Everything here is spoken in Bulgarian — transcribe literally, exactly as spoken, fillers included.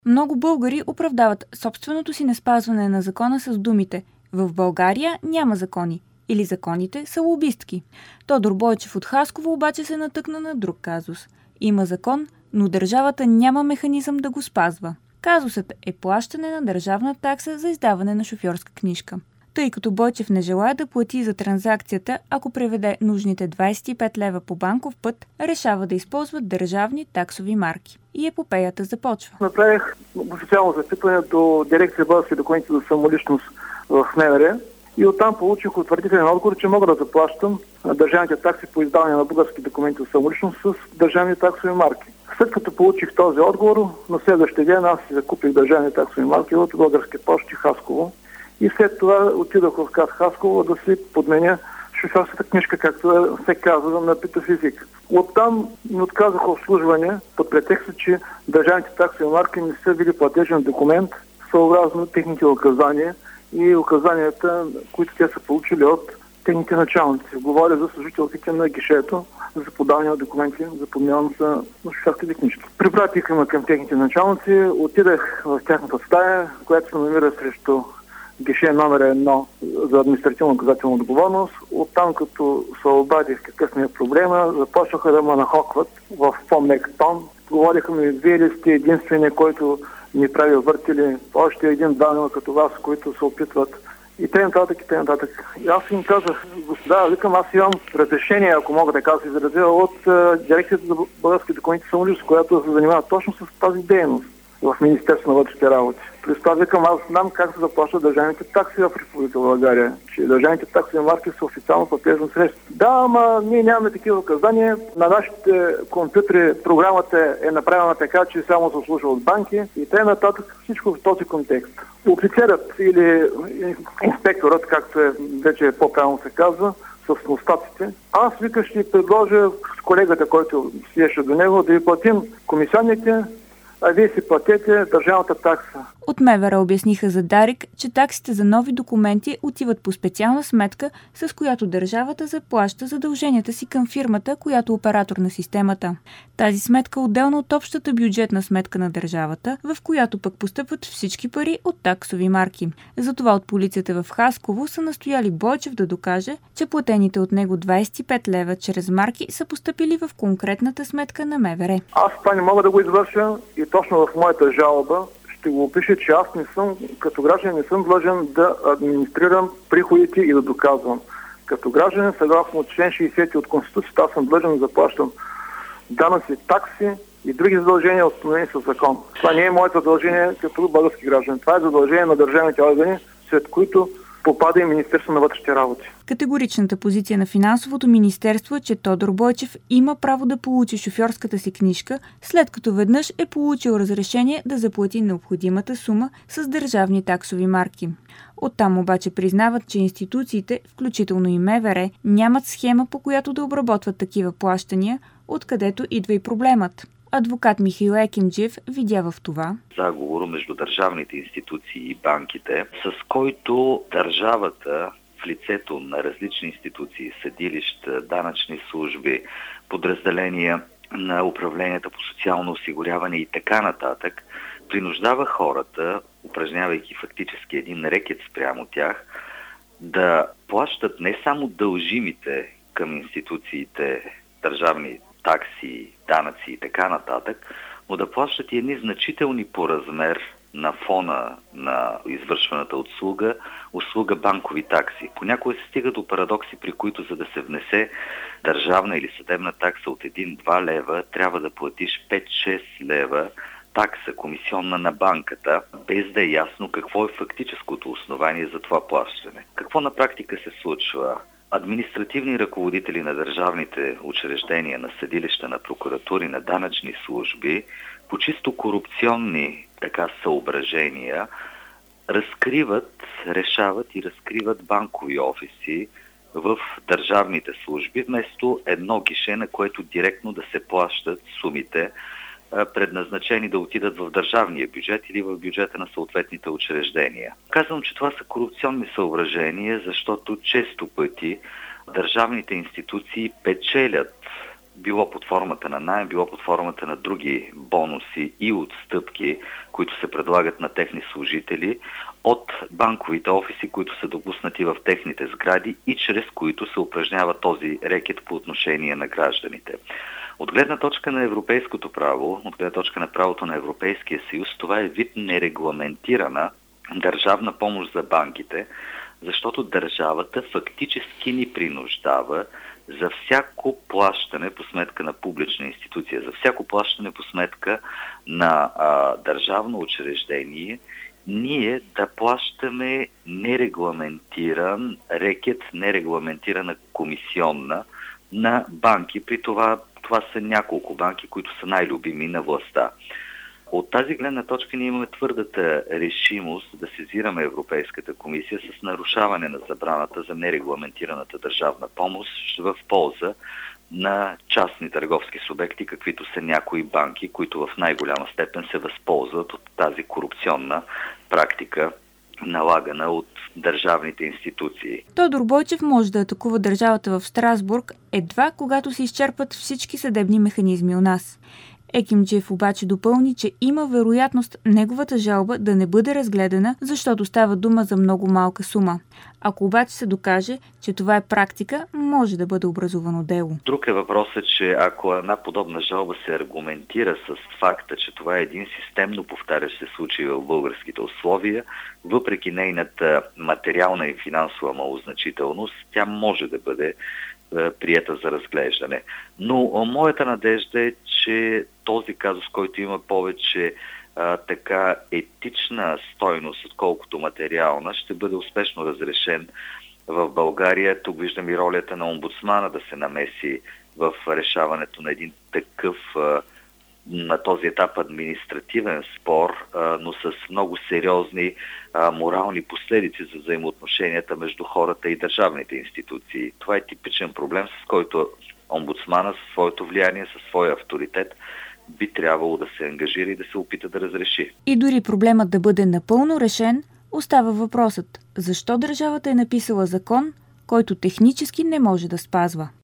Много българи оправдават собственото си неспазване на закона с думите «В България няма закони» или «Законите са лобистки». Тодор Бойчев от Хасково обаче се натъкна на друг казус. Има закон, но държавата няма механизъм да го спазва. Казусът е плащане на държавна такса за издаване на шофьорска книжка. Тъй като Бойчев не желая да плати за транзакцията, ако преведе нужните двадесет и пет лева по банков път, решава да използва държавни таксови марки. И епопеята започва. Направих официално запитване до дирекция български документи за самоличност в МВР и оттам получих утвърдителен отговор, че мога да заплащам държавните такси по издаване на български документи за самоличност с държавни таксови марки. След като получих този отговор, на следващия ден аз си закупих държавни таксови марки от Български пощи Хасково. И след това отидох в КАС Хасково да си подменя шофьорската книжка, както се казва на битов език. Оттам ми отказаха обслужване под претекста, че държавните таксови марки не са били платежен документ, съобразно техните указания и указанията, които те са получили от техните началници. Говоря за служителките на гишето за подаване на документи за подмяна на шофьорските книжки. Припратих ме към техните началници, отидах в тяхната стая, която се намира срещу гише номер едно за административно-наказателна отговорност. Оттам, като се обадих какъв ми е проблема, започнаха да ме нахокват в по-мек тон. Говориха ми, вие ли сте единствения, който ни прави въртели, още един двама като вас, които се опитват и т.н. и т.н. И аз им казах, господа, викам, аз имам разрешение, ако мога така се изразя, от дирекцията за български документи самоличност, която се занимава точно с тази дейност в Министерството на вътрешните работи. През това викам, аз знам как се заплащат държавните такси в Република България, че държавните таксови марки са официално платежно средство. Да, ама ние нямаме такива указания. На нашите компютри програмата е направена така, че само се служа от банки и т.н. нататък всичко в този контекст. Офицерът или инспекторът, както е, вече по-правилно се казва, с остатъците. Аз вика ще предложа с колегата, който сиеше до него, да ви платим комисионните, а вие си платете държавната такса. От МВР обясниха за Дарик, че таксите за нови документи отиват по специална сметка, с която държавата заплаща задълженията си към фирмата, която е оператор на системата. Тази сметка е отделна от общата бюджетна сметка на държавата, в която пък постъпват всички пари от таксови марки. Затова от полицията в Хасково са настояли Бойчев да докаже, че платените от него двадесет и пет лева чрез марки са постъпили в конкретната сметка на МВР. Аз това не мога да го извърша и точно в моята жалба ще го опише, че аз не съм, като гражданин не съм длъжен да администрирам приходите и да доказвам. Като гражданин, съгласно член шейсети от Конституцията, аз съм длъжен да заплащам данъци, такси и други задължения, установени със закон. Това не е моето задължение като български гражданин. Това е задължение на държавните органи, след които попада и Министерство на вътрешните работи. Категоричната позиция на Финансовото министерство е, че Тодор Бойчев има право да получи шофьорската си книжка, след като веднъж е получил разрешение да заплати необходимата сума с държавни таксови марки. Оттам обаче признават, че институциите, включително и МВР, нямат схема, по която да обработват такива плащания, откъдето идва и проблемът. Адвокат Михаил Екимджиев видя в това заговор между държавните институции и банките, с който държавата в лицето на различни институции, съдилища, данъчни служби, подразделения на управленията по социално осигуряване и така нататък, принуждава хората, упражнявайки фактически един рекет спрямо тях, да плащат не само дължимите към институциите държавни такси, данъци и така нататък, но да плащат и едни значителни по размер на фона на извършваната услуга, услуга банкови такси. Понякога се стига до парадокси, при които за да се внесе държавна или съдебна такса от един-два лева, трябва да платиш пет-шест лева такса, комисионна на банката, без да е ясно какво е фактическото основание за това плащане. Какво на практика се случва? Административни ръководители на държавните учреждения, на съдилища, на прокуратури, на данъчни служби, по чисто корупционни така съображения, разкриват, решават и разкриват банкови офиси в държавните служби, вместо едно гише, на което директно да се плащат сумите, предназначени да отидат в държавния бюджет или в бюджета на съответните учреждения. Казвам, че това са корупционни съображения, защото често пъти държавните институции печелят било под формата на наем, било под формата на други бонуси и отстъпки, които се предлагат на техни служители от банковите офиси, които са допуснати в техните сгради и чрез които се упражнява този рекет по отношение на гражданите. От гледна точка на европейското право, от гледна точка на правото на Европейския съюз, това е вид нерегламентирана държавна помощ за банките, защото държавата фактически ни принуждава за всяко плащане по сметка на публична институция, за всяко плащане по сметка на а, държавно учреждение, ние да плащаме нерегламентиран рекет, нерегламентирана комисионна на банки. При това, това са няколко банки, които са най-любими на властта. От тази гледна точка ние имаме твърдата решимост да сезираме Европейската комисия с нарушаване на забраната за нерегламентираната държавна помощ в полза на частни търговски субекти, каквито са някои банки, които в най-голяма степен се възползват от тази корупционна практика, налагана от държавните институции. Тодор Бойчев може да атакува държавата в Страсбург едва когато се изчерпат всички съдебни механизми у нас. Екимджиев обаче допълни, че има вероятност неговата жалба да не бъде разгледана, защото става дума за много малка сума. Ако обаче се докаже, че това е практика, може да бъде образувано дело. Друг е въпросът, че ако една подобна жалба се аргументира с факта, че това е един системно повтарящ се случай в българските условия, въпреки нейната материална и финансова малозначителност, тя може да бъде приета за разглеждане. Но моята надежда е, че този казус, който има повече а, така етична стойност, отколкото материална, ще бъде успешно разрешен в България. Тук виждам и ролята на омбудсмана да се намеси в решаването на един такъв а, на този етап административен спор, а, но с много сериозни а, морални последици за взаимоотношенията между хората и държавните институции. Това е типичен проблем, с който омбудсмана със своето влияние, със своя авторитет би трябвало да се ангажира и да се опита да разреши. И дори проблемът да бъде напълно решен, остава въпросът: защо държавата е написала закон, който технически не може да спазва?